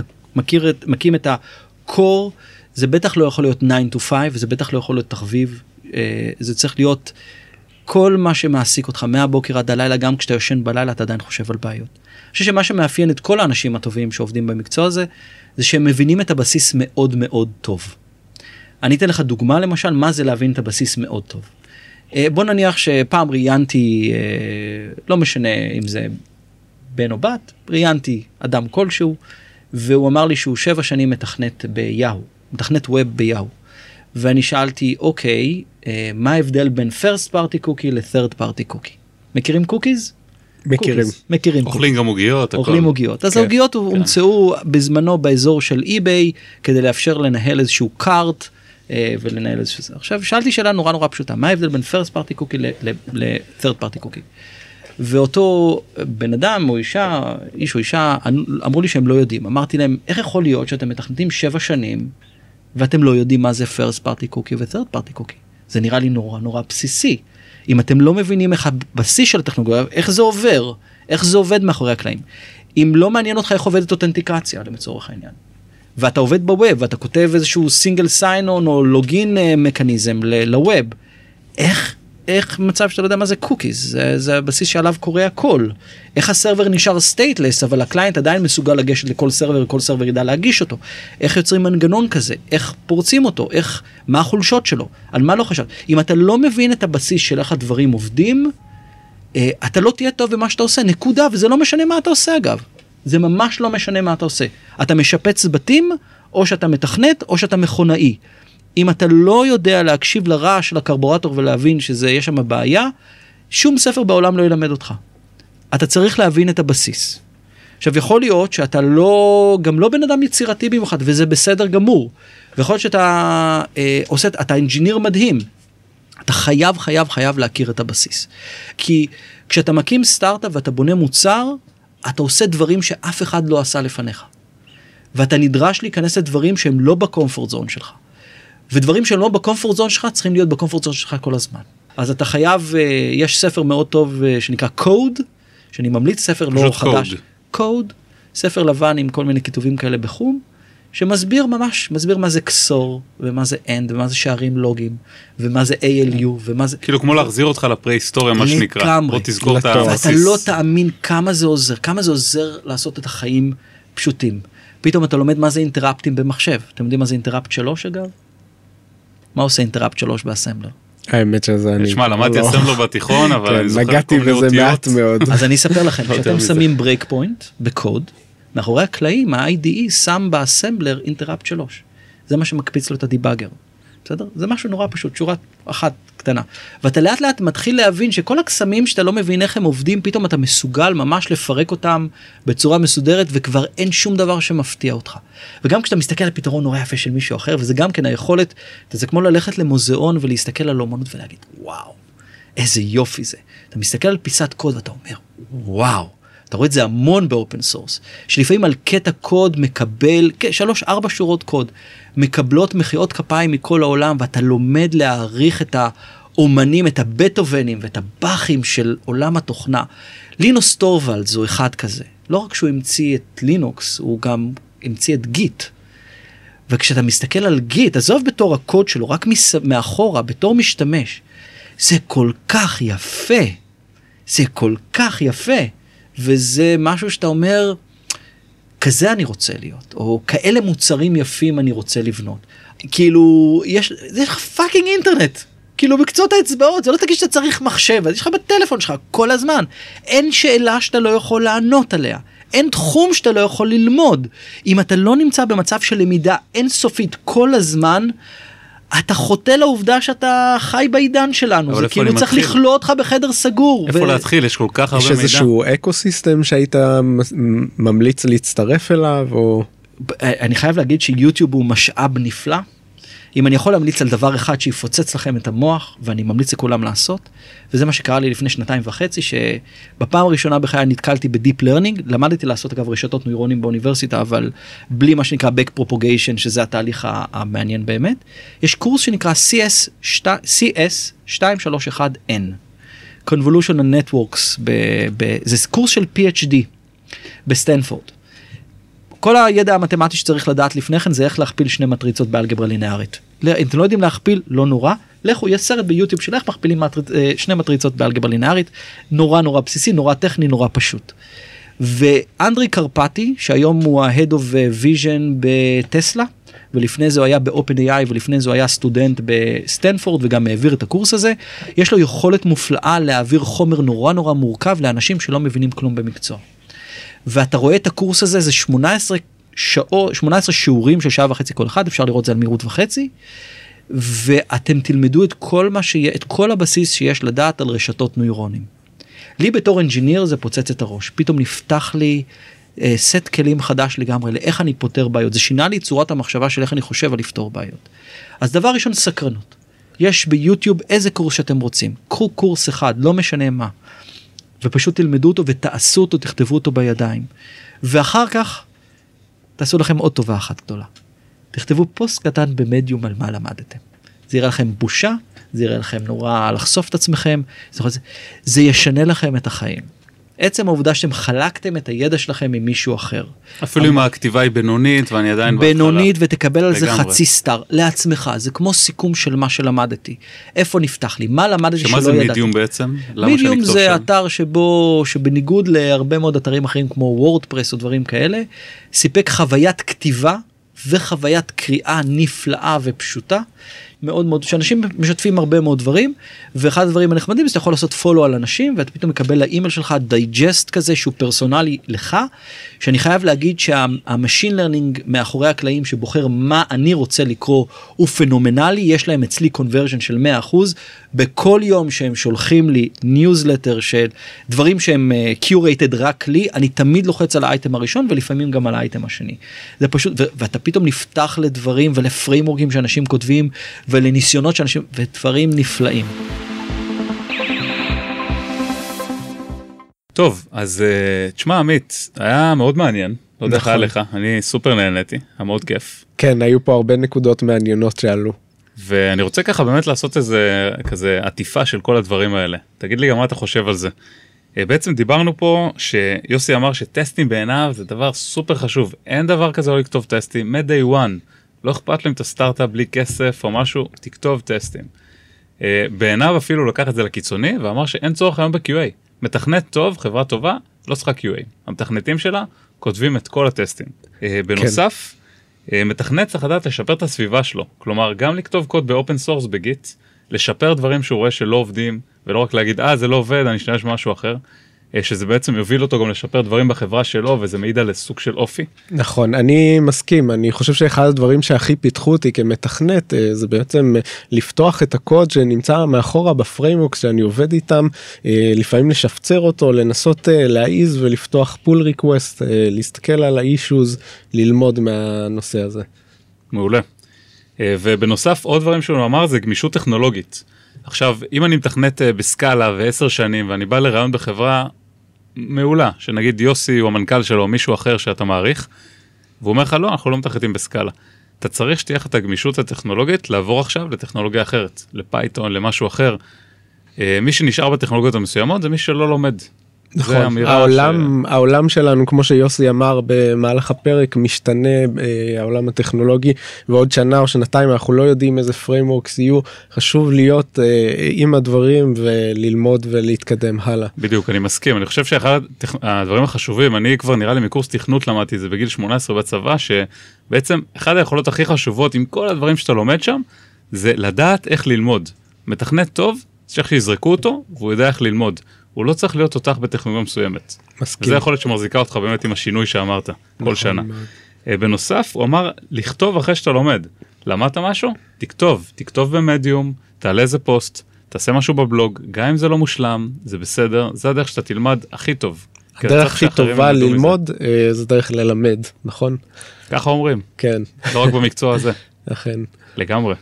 Speaker 5: ומקים את הקור, זה בטח לא יכול להיות 9 to 5, וזה בטח לא יכול להיות תחביב. זה צריך להיות כל מה שמעסיק אותך מהבוקר עד הלילה, גם כשאתה יושן בלילה, אתה עדיין חושב על בעיות. אני חושב שמה שמאפיין את כל האנשים הטובים שעובדים במקצוע הזה, זה שהם מבינים את הבסיס מאוד מאוד טוב. אני אתן לך דוגמה למשל, מה זה להבין את הבסיס מאוד טוב. בוא נניח שפעם ראיינתי, לא משנה אם זה בן או בת, ראיינתי אדם כלשהו, והוא אמר לי שהוא 7 שנים מתכנת ביהו, מתכנת ווב ביהו. ואני שאלתי, אוקיי, מה ההבדל בין first party cookie ל-third party cookie? מכירים קוקיז? מכירים.
Speaker 4: אוכלים גם עוגיות.
Speaker 5: אוכלים עוגיות. אז העוגיות הומצאו בזמנו באזור של eBay, כדי לאפשר לנהל איזשהו קארט, ולנהל איזשהו... עכשיו, שאלתי שאלה נורא פשוטה, מה ההבדל בין first party cookie ל-third party cookie? ואותו בן אדם או אישה, איש או אישה, אמרו לי שהם לא יודעים. אמרתי להם, איך יכול להיות שאתם מתכנתים 7 שנים, ואתם לא יודעים מה זה first party cookie ו-third party cookie? זה נראה לי נורא בסיסי. אם אתם לא מבינים איך הבסיס של הטכנולוגיה, איך זה עובר, איך זה עובד מאחורי הקלעים. אם לא מעניין אותך איך עובדת אותנטיקציה, לצורך העניין, ואתה עובד בווב, ואתה כותב איזשהו סינגל סיין-און או לוגין מקניזם לווב, איך מצב שאתה לא יודע מה זה קוקיז? זה הבסיס שעליו קורה הכל. איך הסרבר נשאר סטייטלס, אבל הקליינט עדיין מסוגל לגשת לכל סרבר, וכל סרבר ידע להגיש אותו. איך יוצרים מנגנון כזה? איך פורצים אותו? מה החולשות שלו? על מה לא חשב? אם אתה לא מבין את הבסיס של איך הדברים עובדים, אתה לא תהיה טוב במה שאתה עושה, נקודה, וזה לא משנה מה אתה עושה אגב. זה ממש לא משנה מה אתה עושה. אתה משפץ בתים, או שאתה מתכנת, או שאתה מכונאי. אם אתה לא יודע להקשיב לרעש של הקרבורטור ולהבין שיש שם בעיה, שום ספר בעולם לא ילמד אותך. אתה צריך להבין את הבסיס. עכשיו, יכול להיות שאתה גם לא בן אדם יצירתי במיוחד, וזה בסדר גמור. ויכול להיות שאתה אתה אינג'יניר מדהים. אתה חייב להכיר את הבסיס. כי כשאתה מקים סטארט-אפ ואתה בונה מוצר, אתה עושה דברים שאף אחד לא עשה לפניך. ואתה נדרש להיכנס לדברים שהם לא בקומפורט זון שלך. ודברים שהם לא בקומפורט זון שלך, צריכים להיות בקומפורט זון שלך כל הזמן. אז אתה חייב, יש ספר מאוד טוב שנקרא Code, שאני ממליץ, ספר לא חדש. Code, ספר לבן עם כל מיני כיתובים כאלה בחום, שמסביר מה זה קסור, ומה זה end, ומה זה שערים לוגיים, ומה זה ALU, ומה זה...
Speaker 6: כאילו כמו להחזיר אותך לפרה-היסטוריה, מה שנקרא. בוא תזכור את הבסיס.
Speaker 5: ואתה לא תאמין כמה זה עוזר לעשות את החיים פשוטים. פתאום אתה לומד מה זה אינטראפטים במחשב. אתם יודעים מה זה אינטראפט 3 אגב? מה עושה אינטראפט 3 באסמבלר?
Speaker 2: האמת שזה אני...
Speaker 6: תשמע, למדתי אסמבלר בתיכון, אבל אני זוכר
Speaker 2: נגעתי בזה מעט מאוד.
Speaker 5: אז אני אספר לכם, כשאתם שמים ברייק פוינט בקוד, מאחורי הקלעים, ה-IDE שם באסמבלר אינטראפט 3. זה מה שמקפיץ לו את הדיבאגר. בסדר? זה משהו נורא פשוט, שורה אחת קטנה. ואתה לאט לאט מתחיל להבין שכל הקסמים שאתה לא מבין איך הם עובדים, פתאום אתה מסוגל ממש לפרק אותם בצורה מסודרת, וכבר אין שום דבר שמפתיע אותך. וגם כשאתה מסתכל על פתרון נורא יפה של מישהו אחר, וזה גם כן היכולת, זה כמו ללכת למוזיאון ולהסתכל על אומנות ולהגיד, וואו, איזה יופי זה. אתה מסתכל על פיסת קוד ואתה אומר, וואו. אתה רואה את זה המון באופן סורס, שלפעמים על קטע קוד מקבל, 3-4 שורות קוד, מקבלות מחיאות כפיים מכל העולם, ואתה לומד להעריך את האומנים, את הבטהובנים ואת הבאכים של עולם התוכנה. לינוס טורוולד זו אחד כזה. לא רק שהוא המציא את לינוקס, הוא גם המציא את גיט. וכשאתה מסתכל על גיט, עזוב בתור הקוד שלו, רק מאחורה, בתור משתמש, זה כל כך יפה. זה כל כך יפה. וזה משהו שאתה אומר, כזה אני רוצה להיות, או כאלה מוצרים יפים אני רוצה לבנות. כאילו, זה פאקינג אינטרנט. כאילו, בקצות האצבעות, זה לא תגיד שאתה צריך מחשב, אז יש לך בטלפון שלך כל הזמן. אין שאלה שאתה לא יכול לענות עליה. אין תחום שאתה לא יכול ללמוד. אם אתה לא נמצא במצב של למידה אינסופית כל הזמן, אתה חוטא לעובדה שאתה חי בעידן שלנו, זה כאילו צריך לכלוא אותך בחדר סגור.
Speaker 6: איפה להתחיל? יש כל כך הרבה מידע.
Speaker 2: יש איזשהו אקוסיסטם שהיית ממליץ להצטרף אליו?
Speaker 5: אני חייב להגיד שיוטיוב הוא משאב נפלא. אם אני יכול להמליץ על דבר אחד שיפוצץ לכם את המוח, ואני ממליץ לכולם לעשות, וזה מה שקרה לי לפני 2.5 שנים, שבפעם הראשונה בחיי נתקלתי בדיפ לרנינג, למדתי לעשות אגב רשתות נוירונים באוניברסיטה, אבל בלי מה שנקרא back propagation, שזה התהליך המעניין באמת. יש קורס שנקרא CS231N, Convolutional Networks, זה קורס של PhD בסטנפורד. כל הידע המתמטי שצריך לדעת לפני כן זה איך להכפיל 2 מטריצות באלגברה לינארית. אם אתם לא יודעים להכפיל, לא נורא. לכו, יש סרט ביוטיוב של איך מכפילים 2 מטריצות באלגברה לינארית. נורא בסיסי, נורא טכני, נורא פשוט. ואנדרי קרפטי, שהיום הוא ה-Head of Vision בטסלה, ולפני זה הוא היה ב-OpenAI, ולפני זה הוא היה סטודנט בסטנפורד, וגם העביר את הקורס הזה. יש לו יכולת מופלאה להעביר חומר נורא מורכב לאנשים שלא מבינים כלום במקצוע. ואתה רואה את הקורס הזה, זה 18 שיעורים של 1.5 שעה כל אחד, אפשר לראות זה על 1.5 שעות, ואתם תלמדו את כל הבסיס שיש לדעת על רשתות נוירונים. לי בתור אנג'יניר זה פוצץ את הראש, פתאום נפתח לי סט כלים חדש לגמרי, לאיך אני פותר בעיות, זה שינה לי צורת המחשבה של איך אני חושב על לפתור בעיות. אז דבר ראשון, סקרנות. יש ביוטיוב איזה קורס שאתם רוצים, קחו קורס אחד, לא משנה מה. ופשוט תלמדו אותו ותעשו אותו, תכתבו אותו בידיים. ואחר כך, תעשו לכם עוד טובה אחת גדולה. תכתבו פוסט קטן במדיום על מה למדתם. זה יראה לכם בושה, זה יראה לכם נורא לחשוף את עצמכם, זה ישנה לכם את החיים. עצם העובדה שאתם חלקתם את הידע שלכם עם מישהו אחר.
Speaker 6: אפילו אם הכתיבה היא בינונית ואני עדיין בהתחלה.
Speaker 5: בינונית ותקבל על זה חצי סטאר לעצמך, זה כמו סיכום של מה שלמדתי. איפה נפתח לי, מה למדתי שלא ידעתי.
Speaker 6: שמה זה מידיום בעצם?
Speaker 5: מידיום זה אתר שבניגוד להרבה מאוד אתרים אחרים כמו וורדפרס או דברים כאלה, סיפק חוויית כתיבה וחוויית קריאה נפלאה ופשוטה, מאוד מאוד, שאנשים משתפים הרבה מאוד דברים, ואחד הדברים הנחמדים, זה אתה יכול לעשות פולו על אנשים, ואתה פתאום מקבל לאימייל שלך דייג'סט כזה, שהוא פרסונלי לך, שאני חייב להגיד שהמשין לרנינג מאחורי הקלעים, שבוחר מה אני רוצה לקרוא, הוא פנומנלי, יש להם אצלי קונברז'ן של 100%, בכל יום שהם שולחים לי ניוזלטר של דברים שהם קיורייטד רק לי, אני תמיד לוחץ על האייטם הראשון, ולפעמים גם על האייטם השני. זה פשוט, ואתה פתאום נפתח לדברים, ולפריימורגים שאנשים כותבים, ולניסיונות שאנשים, ודברים נפלאים.
Speaker 4: טוב, אז תשמע עמית, היה מאוד מעניין, לא יודע לך עליך, אני סופר נהניתי, היה מאוד כיף.
Speaker 2: כן, היו פה הרבה נקודות מעניינות שעלו.
Speaker 4: ואני רוצה ככה באמת לעשות איזה כזה עטיפה של כל הדברים האלה. תגיד לי גם מה אתה חושב על זה. בעצם דיברנו פה שיוסי אמר שטסטים בעיניו זה דבר סופר חשוב, אין דבר כזה לא לכתוב טסטים, מ-day one, לא אכפת להם את הסטארט-אפ בלי כסף או משהו, תכתוב טסטים. בעיניו אפילו לקח את זה לקיצוני ואמר שאין צורך היום ב-QA. מתכנת טוב, חברה טובה, לא צריכה QA. המתכנתים שלה כותבים את כל הטסטים. בנוסף, מתכנת צריך לדעת לשפר את הסביבה שלו. כלומר, גם לכתוב קוד באופן סורס בגיט, לשפר דברים שהוא רואה שלא עובדים, ולא רק להגיד, זה לא עובד, אני אשתמש במשהו אחר. שזה בעצם יוביל אותו גם לשפר דברים בחברה שלו, וזה מעיד על סוג של אופי.
Speaker 2: נכון, אני מסכים, אני חושב שאחד הדברים שהכי פיתחו אותי כמתכנת, זה בעצם לפתוח את הקוד שנמצא מאחורה בפריימוורק שאני עובד איתם, לפעמים לשפצר אותו, לנסות להעיז ולפתוח פול ריקווסט, להסתכל על האישוז, ללמוד מהנושא הזה.
Speaker 4: מעולה. ובנוסף, עוד דברים שהוא אמר, זה גמישות טכנולוגית. עכשיו, אם אני מתכנת בסקאלה ו10 שנים, ואני בא לרעיון בחברה מעולה, שנגיד יוסי הוא המנכ"ל שלו, או מישהו אחר שאתה מעריך, והוא אומר לך, לא, אנחנו לא מתכנתים בסקאלה. אתה צריך שתהיה לך את הגמישות הטכנולוגית, לעבור עכשיו לטכנולוגיה אחרת, לפייתון, למשהו אחר. מי שנשאר בטכנולוגיות המסוימות, זה מי שלא לומד.
Speaker 2: נכון, העולם שלנו, כמו שיוסי אמר במהלך הפרק, משתנה העולם הטכנולוגי, ועוד שנה או שנתיים אנחנו לא יודעים איזה פריימוורקס יהיו, חשוב להיות עם הדברים וללמוד ולהתקדם הלאה.
Speaker 4: בדיוק, אני מסכים, אני חושב שאחד הדברים החשובים, אני כבר נראה לי מקורס תכנות למדתי, זה בגיל 18 בצבא, שבעצם אחד היכולות הכי חשובות עם כל הדברים שאתה לומד שם, זה לדעת איך ללמוד. מתכנת טוב, צריך שיזרקו אותו, והוא יודע איך ללמוד. הוא לא צריך להיות תותח בטכנולוגיה מסוימת. מסכים. וזה יכול להיות שמחזיקה אותך באמת עם השינוי שאמרת כל שנה. בנוסף, הוא אמר, לכתוב אחרי שאתה לומד. למדת משהו? תכתוב במדיום, תעלה איזה פוסט, תעשה משהו בבלוג, גם אם זה לא מושלם, זה בסדר, זה הדרך שאתה תלמד הכי טוב.
Speaker 2: הדרך הכי טובה ללמוד, זה דרך ללמד, נכון?
Speaker 4: ככה אומרים.
Speaker 2: כן.
Speaker 4: לא רק במקצוע הזה.
Speaker 2: אכן.
Speaker 4: לגמרי.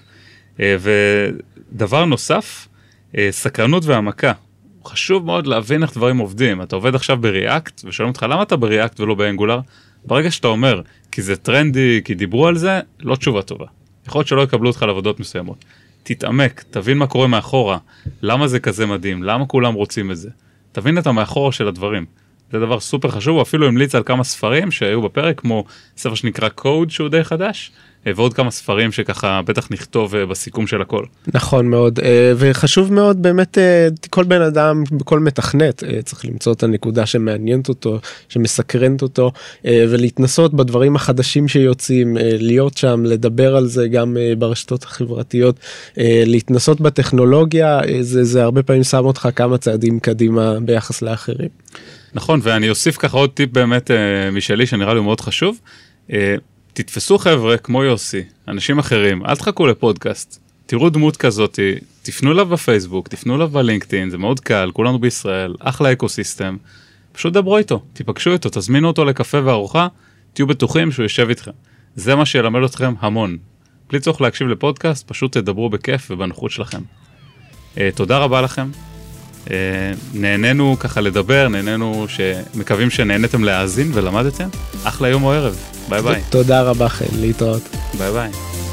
Speaker 4: ודבר נוסף, סקרנות והעמקה. חשוב מאוד להבין איך דברים עובדים. אתה עובד עכשיו בריאקט, ושואלים אותך למה אתה בריאקט ולא באנגולר? ברגע שאתה אומר, כי זה טרנדי, כי דיברו על זה, לא תשובה טובה. יכול להיות שלא יקבלו אותך לעבודות מסוימות. תתעמק, תבין מה קורה מאחורה, למה זה כזה מדהים, למה כולם רוצים את זה. תבין את המאחורה של הדברים. זה דבר סופר חשוב, הוא אפילו המליץ על כמה ספרים שהיו בפרק, כמו ספר שנקרא קוד שהוא די חדש, ועוד כמה ספרים שככה בטח נכתוב בסיכום של הכל.
Speaker 2: נכון מאוד, וחשוב מאוד באמת כל בן אדם, כל מתכנת צריך למצוא את הנקודה שמעניינת אותו, שמסקרנת אותו, ולהתנסות בדברים החדשים שיוצאים, להיות שם, לדבר על זה גם ברשתות החברתיות, להתנסות בטכנולוגיה, זה הרבה פעמים שם אותך כמה צעדים קדימה ביחס לאחרים.
Speaker 4: נכון, ואני אוסיף ככה עוד טיפ באמת משלי שנראה לי מאוד חשוב, תתפסו חבר'ה כמו יוסי, אנשים אחרים, אל תחכו לפודקאסט, תראו דמות כזאת, תפנו אליו בפייסבוק, תפנו אליו בלינקדאין, זה מאוד קל, כולנו בישראל, אחלה אקוסיסטם, פשוט דברו איתו, תיפגשו איתו, תזמינו אותו לקפה וארוחה, תהיו בטוחים שהוא יושב איתכם. זה מה שילמד אתכם המון. בלי צורך להקשיב לפודקאסט, פשוט תדברו בכיף ובנוחות שלכם. תודה רבה לכם. נהנינו ככה לדבר, נהנינו שמקווים שנהניתם להאזין ולמדתם. אחלה יום או ערב. ביי ביי.
Speaker 2: תודה רבה חן, להתראות.
Speaker 4: ביי ביי.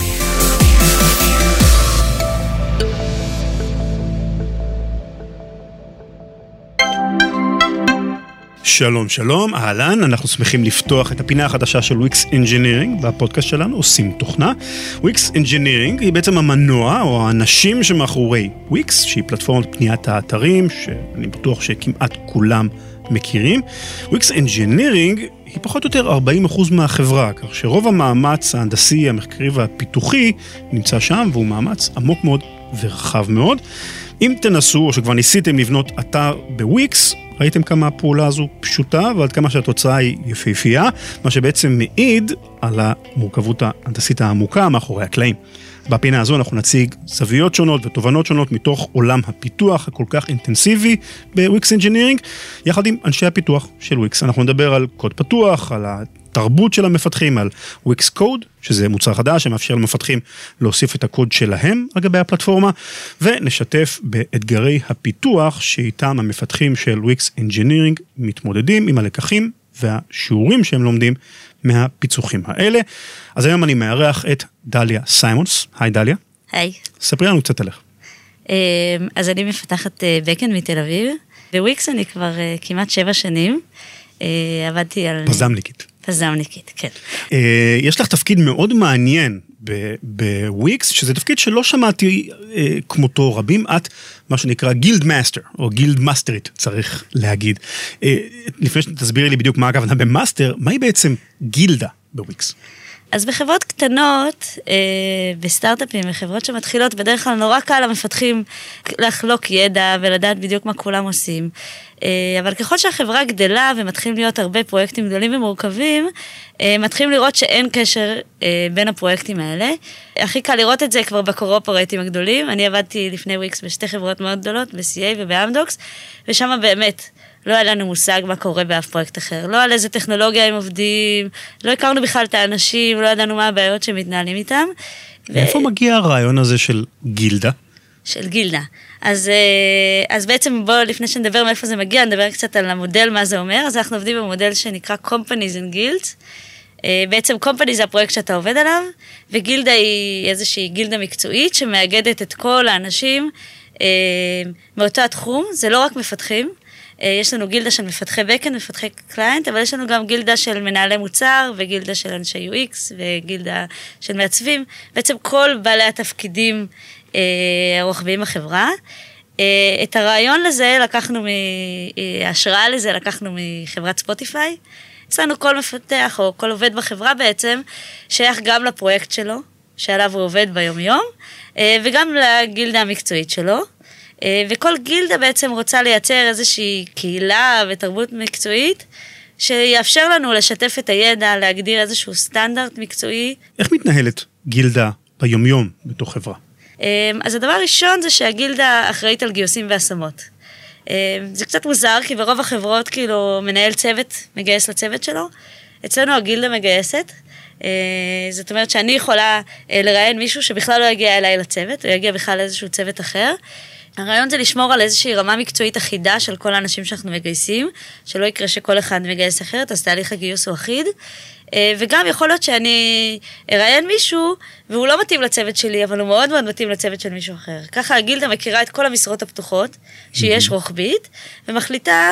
Speaker 1: שלום שלום, אהלן, אנחנו שמחים לפתוח את הפינה החדשה של Wix Engineering, בפודקאסט שלנו עושים תוכנה. Wix Engineering היא בעצם המנוע או האנשים שמאחורי Wix, שהיא פלטפורמת בניית האתרים, שאני בטוח שכמעט כולם מכירים. Wix Engineering היא פחות או יותר 40% מהחברה, כך שרוב המאמץ ההנדסי, המחקרי והפיתוחי נמצא שם, והוא מאמץ עמוק מאוד ורחב מאוד. אם תנסו, או שכבר ניסיתם לבנות אתר בוויקס, ראיתם כמה הפעולה הזו פשוטה, ועד כמה שהתוצאה היא יפהפייה, מה שבעצם מעיד על המורכבות ההנדסית העמוקה מאחורי הקלעים. בפינה הזו אנחנו נציג זוויות שונות ותובנות שונות מתוך עולם הפיתוח הכל כך אינטנסיבי בוויקס אנג'ינירינג, יחד עם אנשי הפיתוח של וויקס. אנחנו נדבר על קוד פתוח, על התרבות של המפתחים, על וויקס קוד, שזה מוצר חדש שמאפשר למפתחים להוסיף את הקוד שלהם על גבי הפלטפורמה, ונשתף באתגרי הפיתוח שאיתם המפתחים של וויקס אנג'ינירינג מתמודדים עם הלקחים והשיעורים שהם לומדים מהפיצוחים האלה. אז היום אני מארח את דליה סיימונס. היי דליה.
Speaker 8: היי.
Speaker 1: ספרי לנו קצת עליך.
Speaker 8: אז אני מפתחת בקאנד מתל אביב, בוויקס אני כבר כמעט 7 שנים. עבדתי על... פזמניקית, כן.
Speaker 1: יש לך תפקיד מאוד מעניין בוויקס, שזה תפקיד שלא שמעתי כמותו רבים, את מה שנקרא גילד מאסטר, או גילד מאסטרית, צריך להגיד. לפני שתסבירי לי בדיוק מה הכוונה במאסטר, מהי בעצם גילדה בוויקס?
Speaker 8: אז בחברות קטנות, בסטארט-אפים, בחברות שמתחילות, בדרך כלל נורא קל למפתחים לחלוק ידע ולדעת בדיוק מה כולם עושים. אבל ככל שהחברה גדלה ומתחילים להיות הרבה פרויקטים גדולים ומורכבים, מתחילים לראות שאין קשר בין הפרויקטים האלה. הכי קל לראות את זה כבר בקורפורטים הגדולים. אני עבדתי לפני וויקס בשתי חברות מאוד גדולות, ב-CA ובאמדוקס, ושם באמת לא היה לנו מושג מה קורה באף פרויקט אחר. לא על איזה טכנולוגיה הם עובדים, לא הכרנו בכלל את האנשים, לא ידענו מה הבעיות שמתנהלים איתם.
Speaker 1: מאיפה מגיע הרעיון הזה של גילדה?
Speaker 8: של גילדה. אז בעצם בואו, לפני שנדבר מאיפה זה מגיע, נדבר קצת על המודל, מה זה אומר. אז אנחנו עובדים במודל שנקרא Companies and Guilds. בעצם Company זה הפרויקט שאתה עובד עליו, וגילדה היא איזושהי גילדה מקצועית שמאגדת את כל האנשים מאותו התחום. זה לא רק מפתחים, יש לנו גילדה של מפתחי בקאנד, מפתחי קליינט, אבל יש לנו גם גילדה של מנהלי מוצר, וגילדה של אנשי UX, וגילדה של מעצבים. בעצם כל בעלי התפקידים הרוחביים בחברה. את הרעיון לזה לקחנו, ההשראה לזה לקחנו מחברת ספוטיפיי. אצלנו כל מפתח או כל עובד בחברה בעצם שייך גם לפרויקט שלו, שעליו הוא עובד ביום יום, וגם לגילדה המקצועית שלו. וכל גילדה בעצם רוצה לייצר איזושהי קהילה ותרבות מקצועית, שיאפשר לנו לשתף את הידע, להגדיר איזשהו סטנדרט מקצועי.
Speaker 1: איך מתנהלת גילדה ביומיום בתוך חברה?
Speaker 8: אז הדבר הראשון זה שהגילדה אחראית על גיוסים והשמות. זה קצת מוזר, כי ברוב החברות כאילו מנהל צוות, מגייס לצוות שלו. אצלנו הגילדה מגייסת. זאת אומרת שאני יכולה לראיין מישהו שבכלל לא יגיע אליי לצוות, הוא יגיע בכלל לאיזשהו צוות אחר. הרעיון זה לשמור על איזושהי רמה מקצועית אחידה של כל האנשים שאנחנו מגייסים, שלא יקרה שכל אחד מגייס אחרת, אז תהליך הגיוס הוא אחיד. וגם יכול להיות שאני אראיין מישהו, והוא לא מתאים לצוות שלי, אבל הוא מאוד מאוד מתאים לצוות של מישהו אחר. ככה הגילדה מכירה את כל המשרות הפתוחות, שיש רוחבית, ומחליטה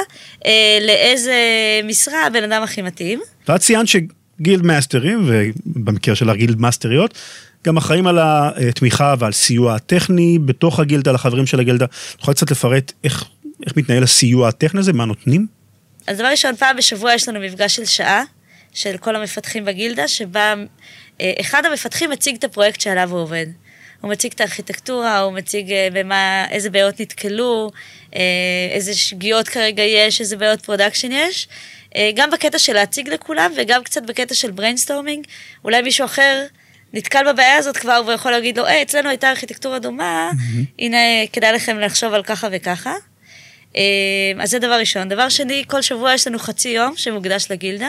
Speaker 8: לאיזה משרה הבן אדם הכי מתאים. ואת
Speaker 1: ציינת שגילד מאסטרים, ובמקרה של הגילד מאסטריות, גם אחראים על התמיכה ועל סיוע הטכני בתוך הגילדה, לחברים של הגילדה. יכול קצת לפרט איך מתנהל הסיוע הטכני הזה, מה נותנים?
Speaker 8: אז דבר ראשון, פעם בשבוע יש לנו מפגש של שעה, של כל המפתחים בגילדה, שבה אחד המפתחים מציג את הפרויקט שעליו הוא עובד. הוא מציג את הארכיטקטורה, הוא מציג איזה בעיות נתקלו, איזה שגיאות כרגע יש, איזה בעיות פרודקשן יש. גם בקטע של להציג לכולם, וגם קצת בקטע של בריינסטורמינג. אולי מישהו אחר נתקל בבעיה הזאת כבר, והוא יכול להגיד לו, אצלנו הייתה ארכיטקטורה דומה, הנה כדאי לכם לחשוב על ככה וככה. אז זה דבר ראשון. דבר שני, כל שבוע יש לנו חצי יום שמוקדש לגילדה,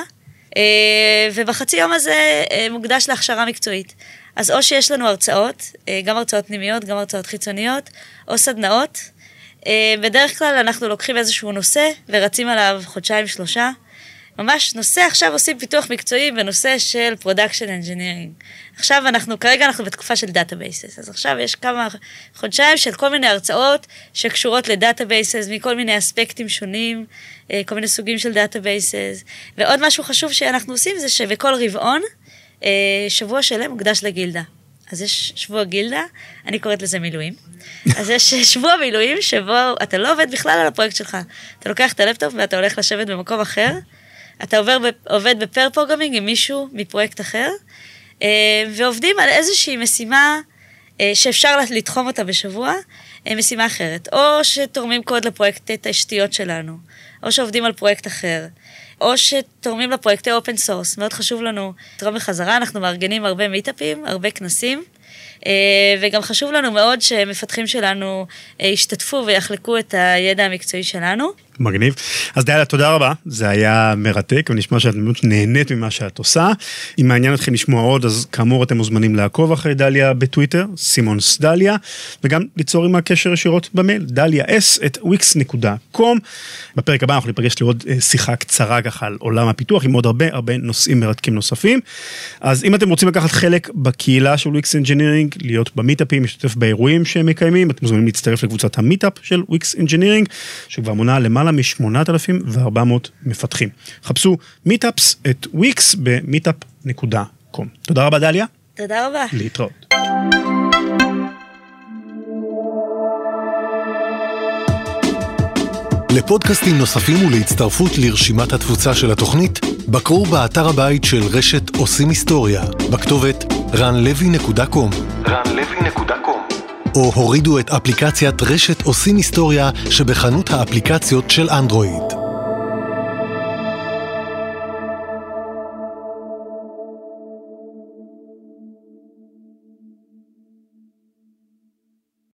Speaker 8: ובחצי יום הזה מוקדש להכשרה מקצועית. אז או שיש לנו הרצאות, גם הרצאות פנימיות, גם הרצאות חיצוניות, או סדנאות. בדרך כלל אנחנו לוקחים איזשהו נושא, ורצים עליו 2-3. ממש נושא, עכשיו עושים פיתוח מקצועי בנושא של Production Engineering. עכשיו כרגע אנחנו בתקופה של Databases, אז עכשיו יש כמה חודשיים של כל מיני הרצאות שקשורות ל-Databases, מכל מיני אספקטים שונים, כל מיני סוגים של Databases, ועוד משהו חשוב שאנחנו עושים זה שבכל רבעון, שבוע שלם מוקדש לגילדה. אז יש שבוע גילדה, אני קוראת לזה מילואים. אז יש שבוע מילואים שבו אתה לא עובד בכלל על הפרויקט שלך. אתה לוקח את הלפטופ ואתה הולך לשבת במקום אחר, אתה עובד בפר פרוגרמינג עם מישהו מפרויקט אחר, ועובדים על איזושהי משימה שאפשר לתחום אותה בשבוע, משימה אחרת. או שתורמים קוד לפרויקטי תשתיות שלנו, או שעובדים על פרויקט אחר, או שתורמים לפרויקטי אופן סורס. מאוד חשוב לנו לתרום בחזרה, אנחנו מארגנים הרבה מיטאפים, הרבה כנסים, וגם חשוב לנו מאוד שמפתחים שלנו ישתתפו ויחלקו את הידע המקצועי שלנו.
Speaker 1: מגניב. אז דליה, תודה רבה. זה היה מרתק, ונשמע שאת נהנית ממה שאת עושה. אם מעניין אתכם לשמוע עוד, אז כאמור אתם מוזמנים לעקוב אחרי דליה בטוויטר, סימונס דליה, וגם ליצור עם הקשר ישירות במייל, dalia@wix.com. בפרק הבא אנחנו ניפגש לעוד שיחה קצרה ככה על עולם הפיתוח, עם עוד הרבה נושאים מרתקים נוספים. אז אם אתם רוצים לקחת חלק בקהילה של Wix Engineering, להיות במיטאפים, משתתף באירועים שהם מקיימים, אתם מוזמנים להצטרף לקבוצת המיטאפ של Wix Engineering, שכבר מונה למעלה מ-8,400 מפתחים. חפשו מיטאפס את וויקס במיטאפ.com. תודה רבה דליה.
Speaker 8: תודה רבה.
Speaker 1: להתראות.
Speaker 3: לפודקאסטים נוספים ולהצטרפות לרשימת התפוצה של התוכנית, בקרו באתר הבית של רשת עושים היסטוריה, בכתובת ranlevy.com. או הורידו את אפליקציית רשת עושים היסטוריה שבחנות האפליקציות של אנדרואיד.